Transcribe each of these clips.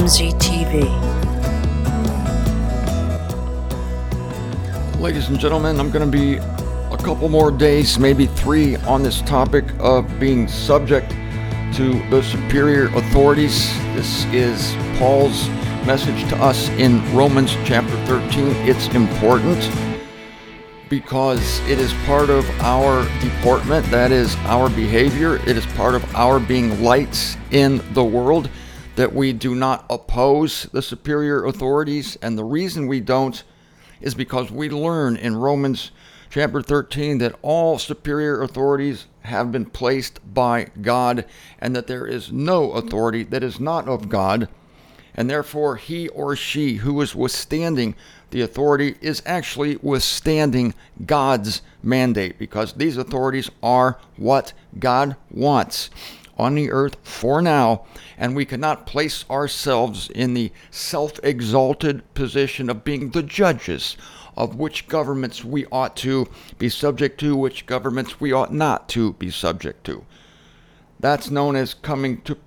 MZTV. Ladies and gentlemen, I'm going to be a couple more days, maybe 3, on this topic of being subject to the superior authorities. This is Paul's message to us in Romans chapter 13. It's important because it is part of our deportment, that is our behavior. It is part of our being lights in the world, that we do not oppose the superior authorities. And the reason we don't is because we learn in Romans chapter 13 that all superior authorities have been placed by God, and that there is no authority that is not of God, and therefore he or she who is withstanding the authority is actually withstanding God's mandate, because these authorities are what God wants on the earth for now, and we cannot place ourselves in the self-exalted position of being the judges of which governments we ought to be subject to, which governments we ought not to be subject to. That's known as coming to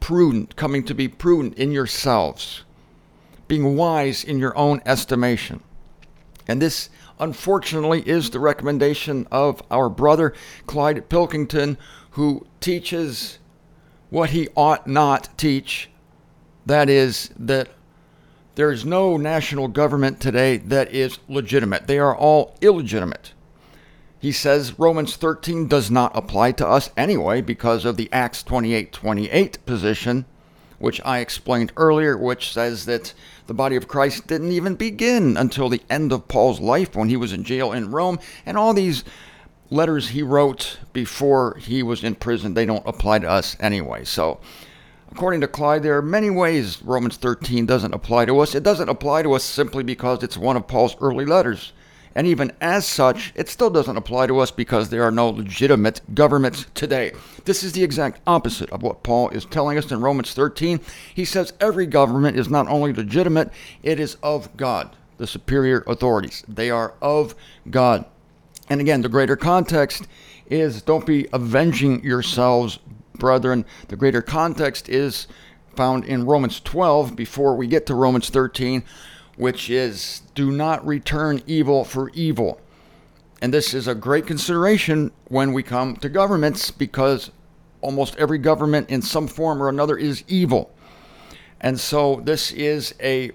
be prudent in yourselves, being wise in your own estimation. And this, unfortunately, is the recommendation of our brother Clyde Pilkington, who teaches what he ought not teach. That is, that there is no national government today that is legitimate. They are all illegitimate. He says Romans 13 does not apply to us anyway because of the Acts 28:28 position, which I explained earlier, which says that the body of Christ didn't even begin until the end of Paul's life when he was in jail in Rome. And all these letters he wrote before he was in prison, they don't apply to us anyway. So according to Clyde, there are many ways Romans 13 doesn't apply to us. It doesn't apply to us simply because it's one of Paul's early letters. And even as such, it still doesn't apply to us because there are no legitimate governments today. This is the exact opposite of what Paul is telling us in Romans 13. He says every government is not only legitimate, it is of God. The superior authorities, they are of God. And again, the greater context is don't be avenging yourselves, brethren. The greater context is found in Romans 12 before we get to Romans 13, which is do not return evil for evil. And this is a great consideration when we come to governments, because almost every government in some form or another is evil. And so this is an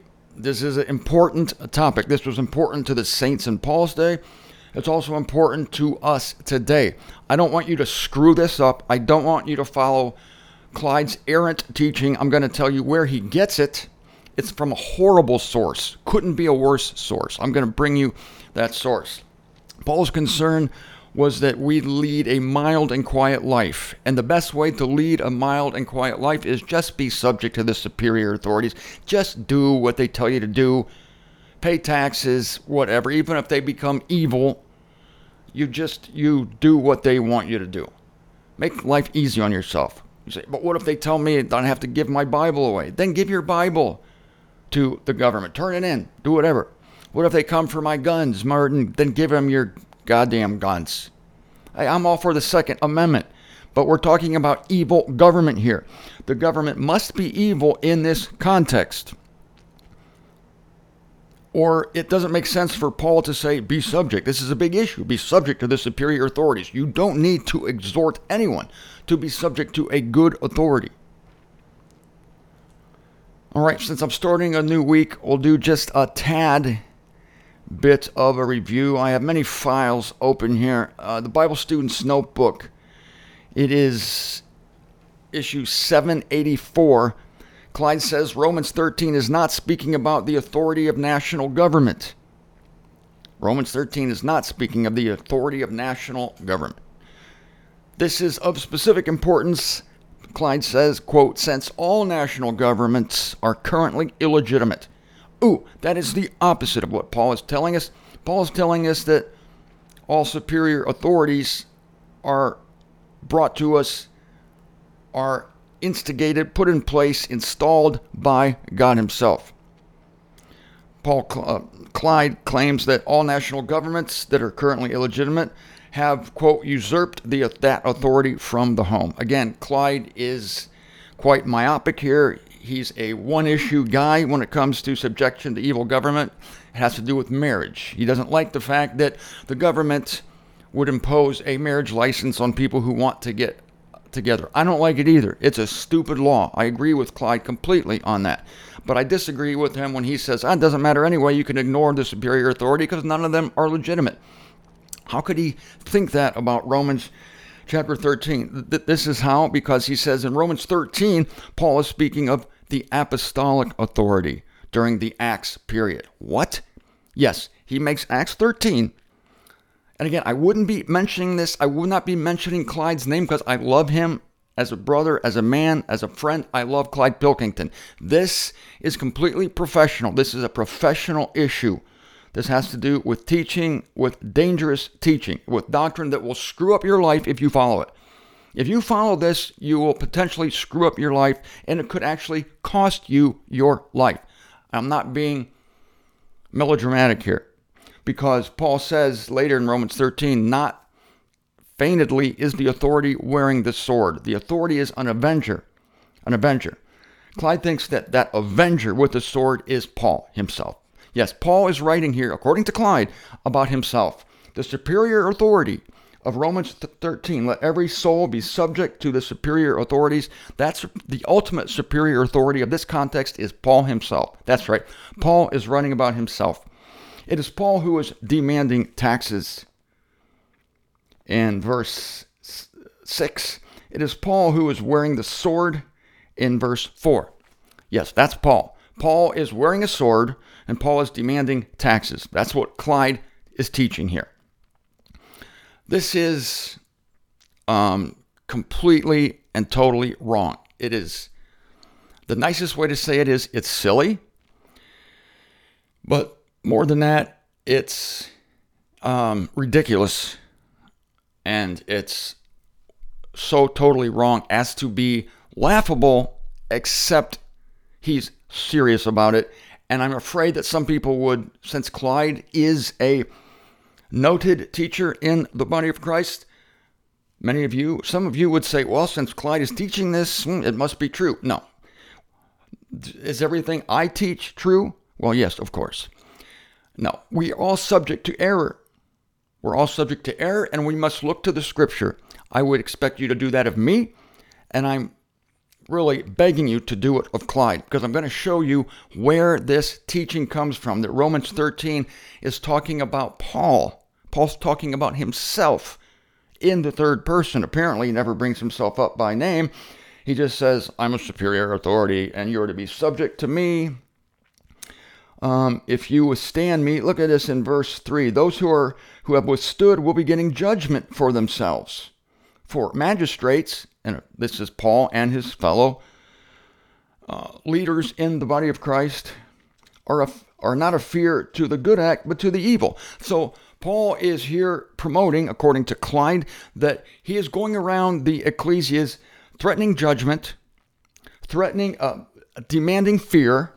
important topic. This was important to the saints in Paul's day. It's also important to us today. I don't want you to screw this up. I don't want you to follow Clyde's errant teaching. I'm going to tell you where he gets it. It's from a horrible source. Couldn't be a worse source. I'm going to bring you that source. Paul's concern was that we lead a mild and quiet life. And the best way to lead a mild and quiet life is just be subject to the superior authorities. Just do what they tell you to do. Pay taxes, whatever. Even if they become evil, you do what they want you to do. Make life easy on yourself. You say, but what if they tell me I don't have to give my Bible away? Then give your Bible to the government. Turn it in. Do whatever. What if they come for my guns, Martin? Then give them your goddamn guns. I'm all for the Second Amendment, but we're talking about evil government here. The government must be evil in this context, or it doesn't make sense for Paul to say, be subject. This is a big issue. Be subject to the superior authorities. You don't need to exhort anyone to be subject to a good authority. All right, since I'm starting a new week, we'll do just a tad bit of a review. I have many files open here. The Bible Student's Notebook. It is issue 784. Clyde says Romans 13 is not speaking about the authority of national government. Romans 13 is not speaking of the authority of national government. This is of specific importance, Clyde says, quote, since all national governments are currently illegitimate. Ooh, that is the opposite of what Paul is telling us. Paul is telling us that all superior authorities are brought to us, are instigated, put in place, installed by God himself. Clyde claims that all national governments that are currently illegitimate have, quote, usurped that authority from the home. Again, Clyde is quite myopic here. he's a one-issue guy when it comes to subjection to evil government. It has to do with marriage. He doesn't like the fact that the government would impose a marriage license on people who want to get together. I don't like it either. It's a stupid law. I agree with Clyde completely on that. But I disagree with him when he says, it doesn't matter anyway, you can ignore the superior authority because none of them are legitimate. How could he think that about Romans chapter 13? This is how, because he says in Romans 13, Paul is speaking of the apostolic authority during the Acts period. What? Yes, he makes Acts 13. And again, I wouldn't be mentioning this. I would not be mentioning Clyde's name because I love him as a brother, as a man, as a friend. I love Clyde Pilkington. This is completely professional. This is a professional issue. This has to do with teaching, with dangerous teaching, with doctrine that will screw up your life if you follow it. If you follow this, you will potentially screw up your life, and it could actually cost you your life. I'm not being melodramatic here, because Paul says later in Romans 13, not feignedly is the authority wearing the sword. The authority is an avenger. An avenger. Clyde thinks that that avenger with the sword is Paul himself. Yes, Paul is writing here, according to Clyde, about himself. The superior authority of Romans 13, let every soul be subject to the superior authorities. That's the ultimate superior authority of this context is Paul himself. That's right. Paul is writing about himself. It is Paul who is demanding taxes. In verse 6, it is Paul who is wearing the sword in verse 4. Yes, that's Paul. Paul is wearing a sword, and Paul is demanding taxes. That's what Clyde is teaching here. This is completely and totally wrong. It is, the nicest way to say it is, it's silly. But more than that, it's ridiculous. And it's so totally wrong as to be laughable, except he's serious about it. And I'm afraid that some people would, since Clyde is a noted teacher in the body of Christ, some of you would say, well, since Clyde is teaching this, it must be true. No. Is everything I teach true? Well, yes, of course. No, we are all subject to error. We're all subject to error, and we must look to the Scripture. I would expect you to do that of me, and I'm really begging you to do it of Clyde, because I'm going to show you where this teaching comes from, that Romans 13 is talking about Paul. Paul's talking about himself in the third person. Apparently, he never brings himself up by name. He just says, I'm a superior authority, and you're to be subject to me. If you withstand me, look at this in verse 3. Those who have withstood will be getting judgment for themselves. For magistrates, and this is Paul and his fellow leaders in the body of Christ, are not a fear to the good act, but to the evil. So Paul is here promoting, according to Clyde, that he is going around the ecclesias threatening judgment, demanding fear,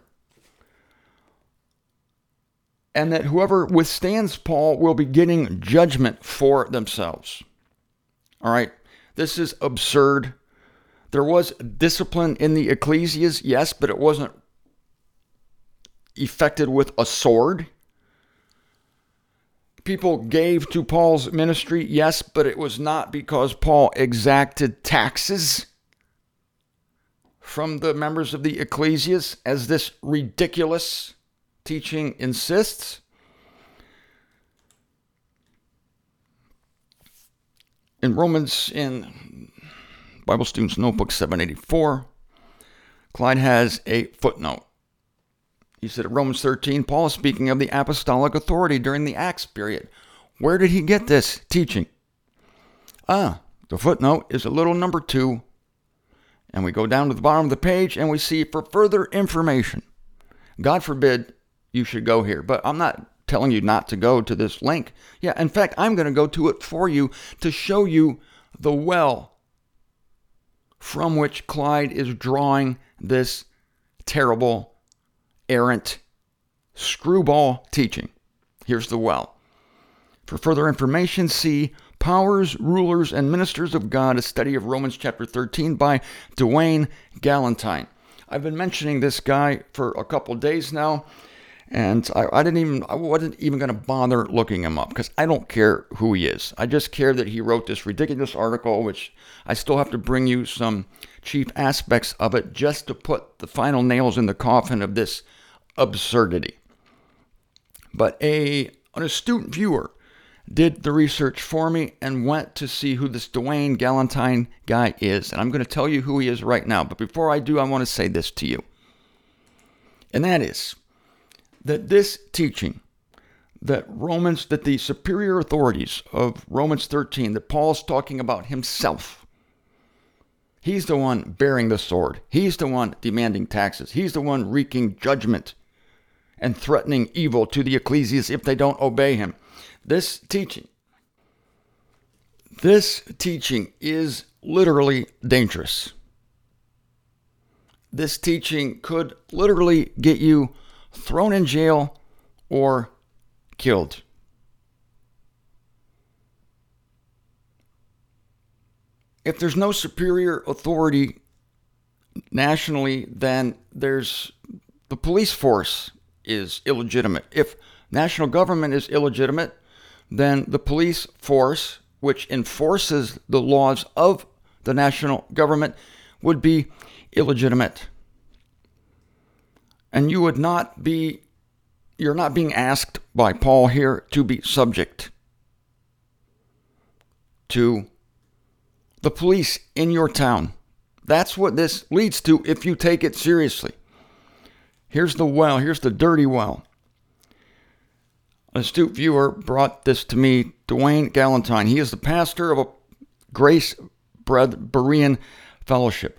and that whoever withstands Paul will be getting judgment for themselves. All right, this is absurd. There was discipline in the ecclesias, yes, but it wasn't effected with a sword. People gave to Paul's ministry, yes, but it was not because Paul exacted taxes from the members of the ecclesias, as this ridiculous teaching insists. In Bible Students Notebook 784, Clyde has a footnote. He said, in Romans 13, Paul is speaking of the apostolic authority during the Acts period. Where did he get this teaching? The footnote is a little number 2, and we go down to the bottom of the page, and we see, for further information. God forbid you should go here, but I'm not telling you not to go to this link. Yeah, in fact, I'm going to go to it for you to show you the well from which Clyde is drawing this terrible, errant, screwball teaching. Here's the well. For further information, see Powers, Rulers, and Ministers of God, a study of Romans chapter 13 by Dwayne Gallentine. I've been mentioning this guy for a couple days now, and I wasn't even going to bother looking him up because I don't care who he is. I just care that he wrote this ridiculous article, which I still have to bring you some chief aspects of it just to put the final nails in the coffin of this absurdity. But an astute viewer did the research for me and went to see who this Dwayne Galentine guy is. And I'm going to tell you who he is right now. But before I do, I want to say this to you. And that is that this teaching that the superior authorities of Romans 13, that Paul's talking about himself. He's the one bearing the sword. He's the one demanding taxes. He's the one wreaking judgment and threatening evil to the ecclesias if they don't obey him. This teaching is literally dangerous. This teaching could literally get you thrown in jail or killed. If there's no superior authority nationally, then there's the police force is illegitimate. If national government is illegitimate, then the police force, which enforces the laws of the national government, would be illegitimate. And you're not being asked by Paul here to be subject to the police in your town. That's what this leads to if you take it seriously. Here's the dirty well. An astute viewer brought this to me, Dwayne Galentine. He is the pastor of a Grace Berean Fellowship.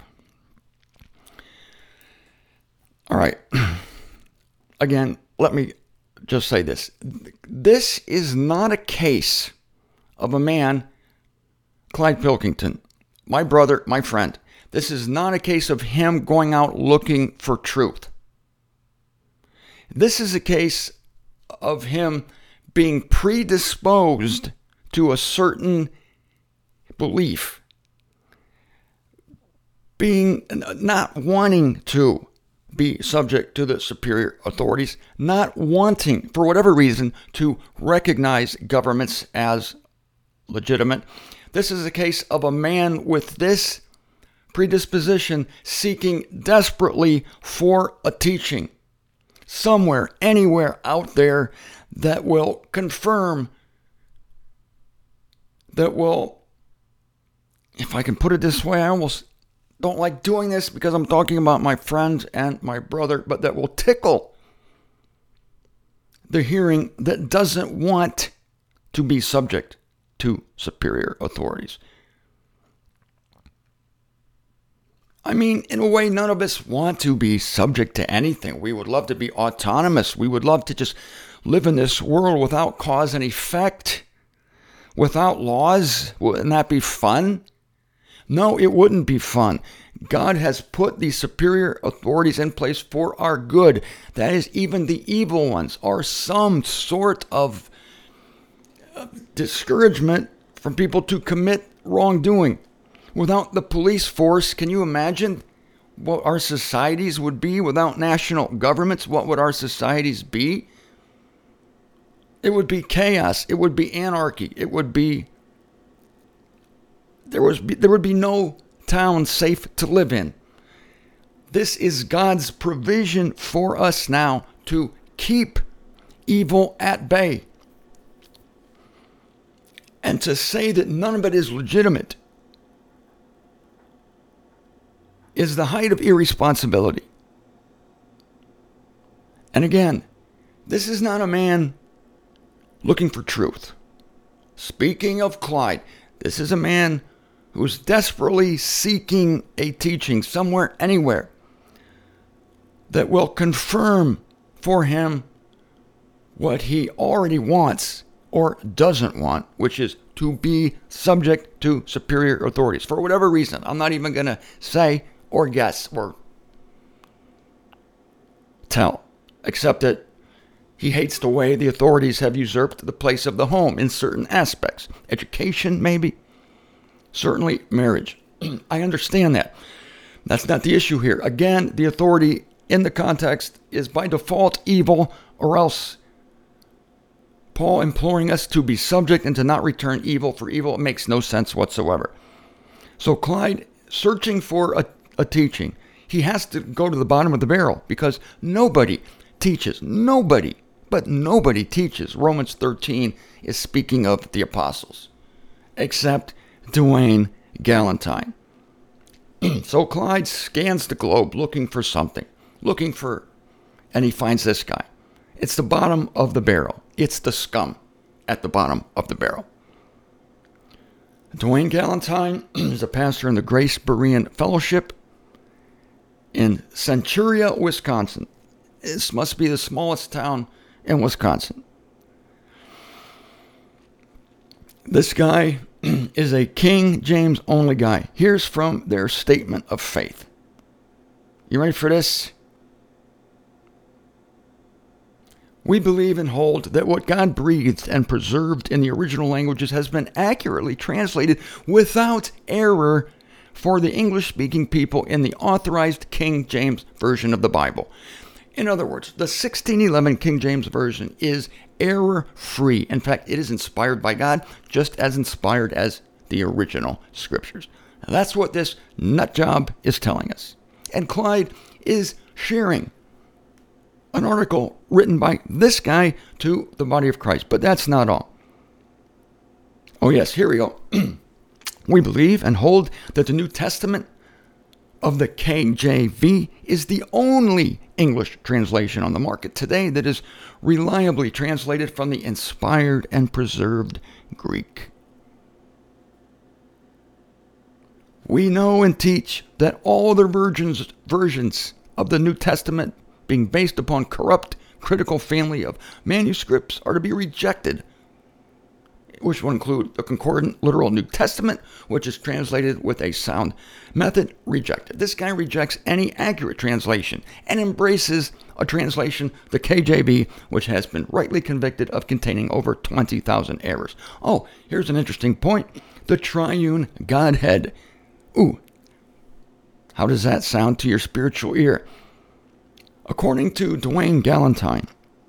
All right. Again, let me just say this. This is not a case of a man, Clyde Pilkington, my brother, my friend. This is not a case of him going out looking for truth. This is a case of him being predisposed to a certain belief, not wanting to be subject to the superior authorities, not wanting, for whatever reason, to recognize governments as legitimate. This is a case of a man with this predisposition seeking desperately for a teaching somewhere, anywhere out there that will confirm, that will, if I can put it this way, I almost don't like doing this because I'm talking about my friends and my brother, but that will tickle the hearing that doesn't want to be subject to superior authorities. I mean, in a way, none of us want to be subject to anything. We would love to be autonomous. We would love to just live in this world without cause and effect, without laws. Wouldn't that be fun? No, it wouldn't be fun. God has put these superior authorities in place for our good. That is, even the evil ones are some sort of discouragement from people to commit wrongdoing. Without the police force, can you imagine what our societies would be without national governments? What would our societies be? It would be chaos. It would be anarchy. It would be there would be no town safe to live in. This is God's provision for us now to keep evil at bay. And to say that none of it is legitimate is the height of irresponsibility. And again, this is not a man looking for truth. Speaking of Clyde, this is a man who's desperately seeking a teaching somewhere, anywhere, that will confirm for him what he already wants or doesn't want, which is to be subject to superior authorities. For whatever reason, I'm not even going to say or guess or tell, except that he hates the way the authorities have usurped the place of the home in certain aspects. Education, maybe. Certainly marriage. I understand that. That's not the issue here. Again, the authority in the context is by default evil, or else Paul imploring us to be subject and to not return evil for evil. It makes no sense whatsoever. So Clyde, searching for a teaching, he has to go to the bottom of the barrel because nobody teaches, nobody teaches Romans 13 is speaking of the apostles, except Duane Gallentine. So Clyde scans the globe looking for something, and he finds this guy. It's the bottom of the barrel. It's the scum at the bottom of the barrel. Duane Gallentine is a pastor in the Grace Berean Fellowship in Centuria, Wisconsin. This must be the smallest town in Wisconsin. This guy is a King James only guy. Here's from their statement of faith. You ready for this? We believe and hold that what God breathed and preserved in the original languages has been accurately translated without error for the English-speaking people in the authorized King James Version of the Bible. In other words, the 1611 King James Version is error-free. In fact, it is inspired by God, just as inspired as the original scriptures. Now, that's what this nut job is telling us. And Clyde is sharing an article written by this guy to the body of Christ. But that's not all. Oh yes, here we go. We believe and hold that the New Testament of the KJV is the only English translation on the market today that is reliably translated from the inspired and preserved Greek. We know and teach that all other versions of the New Testament, being based upon corrupt, critical family of manuscripts, are to be rejected, which will include the Concordant Literal New Testament, which is translated with a sound method, rejected. This guy rejects any accurate translation and embraces a translation, the KJV, which has been rightly convicted of containing over 20,000 errors. Oh, here's an interesting point. The triune Godhead. Ooh, how does that sound to your spiritual ear? According to Duane Gallentine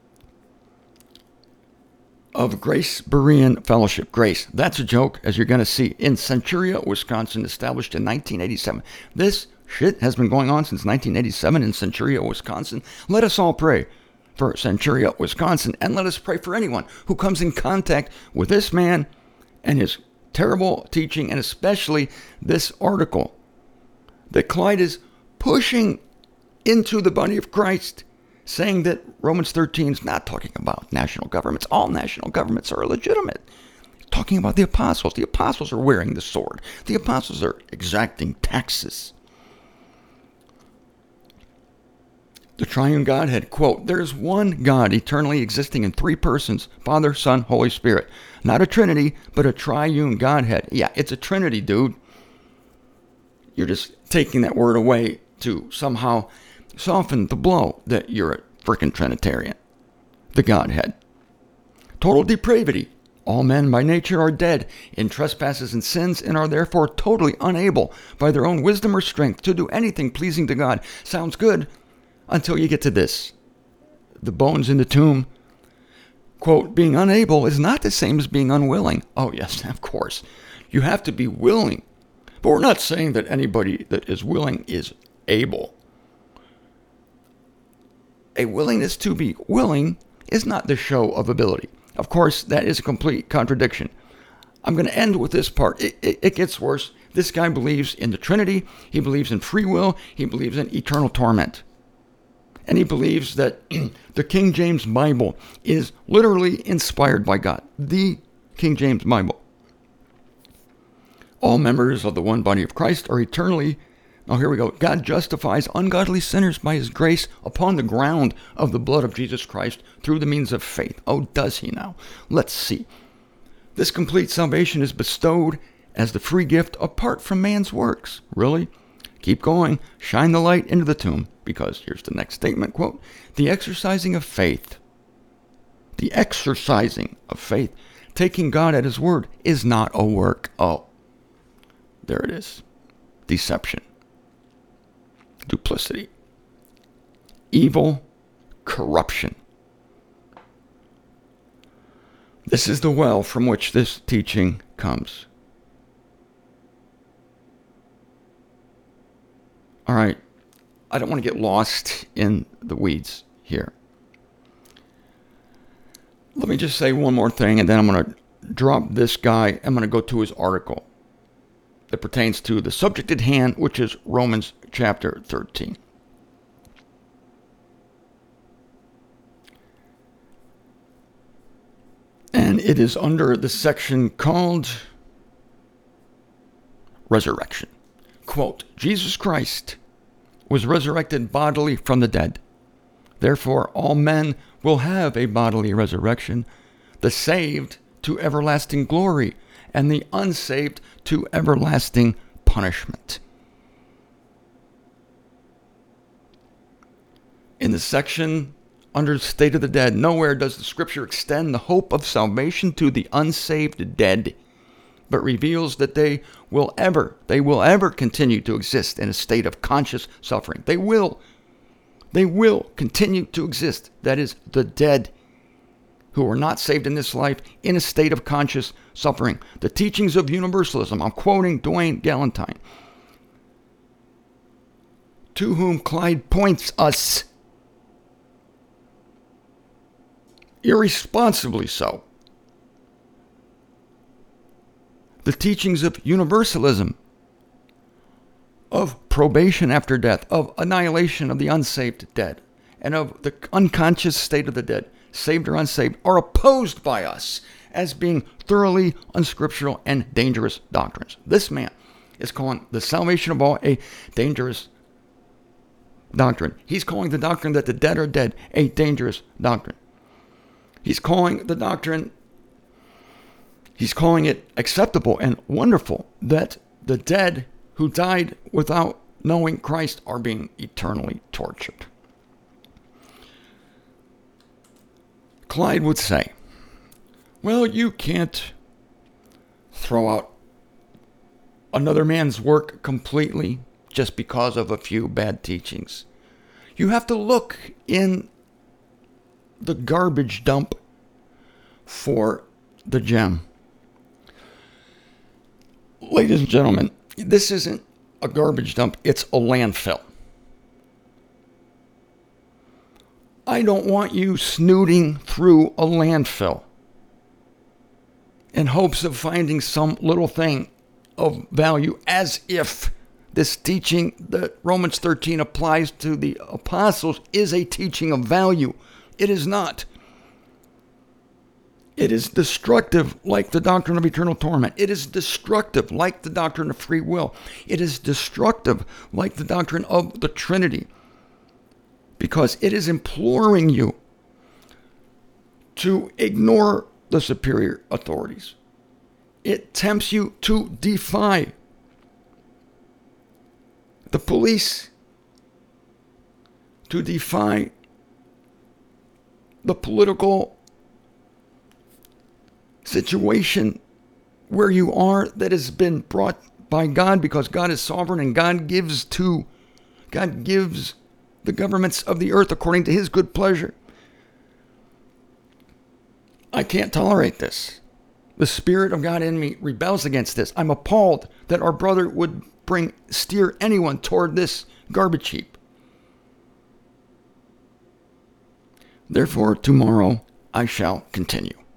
of Grace Berean Fellowship, Grace, that's a joke, as you're going to see, in Centuria, Wisconsin, established in 1987. This shit has been going on since 1987 in Centuria, Wisconsin. Let us all pray for Centuria, Wisconsin, and let us pray for anyone who comes in contact with this man and his terrible teaching, and especially this article that Clyde is pushing into the body of Christ, saying that Romans 13 is not talking about national governments. All national governments are illegitimate. It's talking about the apostles. The apostles are wearing the sword. The apostles are exacting taxes. The triune Godhead, quote, there is one God eternally existing in three persons, Father, Son, Holy Spirit. Not a Trinity, but a triune Godhead. Yeah, it's a Trinity, dude. You're just taking that word away to somehow soften the blow that you're a frickin' Trinitarian. The Godhead. Total depravity. All men by nature are dead in trespasses and sins and are therefore totally unable by their own wisdom or strength to do anything pleasing to God. Sounds good until you get to this. The bones in the tomb. Quote, being unable is not the same as being unwilling. Oh yes, of course. You have to be willing. But we're not saying that anybody that is willing is able. A willingness to be willing is not the show of ability. Of course, that is a complete contradiction. I'm going to end with this part. It gets worse. This guy believes in the Trinity. He believes in free will. He believes in eternal torment. And he believes that the King James Bible is literally inspired by God. The King James Bible. All members of the one body of Christ are eternally. Oh, here we go. God justifies ungodly sinners by his grace upon the ground of the blood of Jesus Christ through the means of faith. Oh, does he now? Let's see. This complete salvation is bestowed as the free gift apart from man's works. Really? Keep going. Shine the light into the tomb. Because here's the next statement, quote, the exercising of faith. The exercising of faith, taking God at his word, is not a work. Oh, there it is. Deception. duplicity, evil, corruption. This is the well from which this teaching comes. All right, I don't want to get lost in the weeds here. Let me just say one more thing, and then I'm going to drop this guy. I'm going to go to his article that pertains to the subject at hand, which is Romans chapter 13. And it is under the section called Resurrection. Quote, Jesus Christ was resurrected bodily from the dead. Therefore, all men will have a bodily resurrection, the saved to everlasting glory, and the unsaved to everlasting punishment. In the section under the state of the dead, nowhere does the scripture extend the hope of salvation to the unsaved dead, but reveals that they will ever continue to exist in a state of conscious suffering. They will continue to exist. That is, the dead who are not saved in this life in a state of conscious suffering. The teachings of universalism, I'm quoting Duane Gallentine, to whom Clyde points us, irresponsibly so. The teachings of universalism, of probation after death, of annihilation of the unsaved dead, and of the unconscious state of the dead, saved or unsaved, are opposed by us as being thoroughly unscriptural and dangerous doctrines. This man is calling the salvation of all a dangerous doctrine. He's calling the doctrine that the dead are dead a dangerous doctrine. He's calling the doctrine, he's calling it acceptable and wonderful that the dead who died without knowing Christ are being eternally tortured. Clyde would say, well, you can't throw out another man's work completely just because of a few bad teachings. You have to look in the garbage dump for the gem. Ladies and gentlemen, this isn't a garbage dump, it's a landfill. I don't want you snooting through a landfill in hopes of finding some little thing of value, as if this teaching that Romans 13 applies to the apostles is a teaching of value. It is not. It is destructive like the doctrine of eternal torment. It is destructive like the doctrine of free will. It is destructive like the doctrine of the Trinity, because it is imploring you to ignore the superior authorities. It tempts you to defy the police, to defy the political situation where you are that has been brought by God, because God is sovereign and God gives the governments of the earth according to his good pleasure. I can't tolerate this. The Spirit of God in me rebels against this. I'm appalled that our brother would steer anyone toward this garbage heap. Therefore, tomorrow I shall continue.